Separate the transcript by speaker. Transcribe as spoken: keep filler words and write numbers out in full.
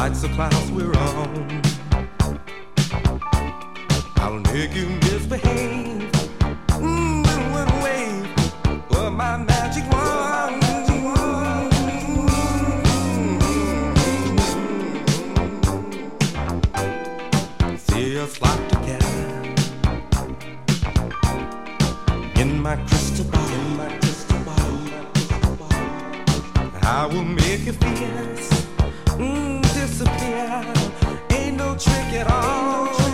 Speaker 1: lights the clouds we're on. I'll make you misbehave. Mm, in one wave of my magic wand. See us locked together in my crystal ball. In my crystal ball. I will make you fierce, mm, disappear. Ain't no trick at all.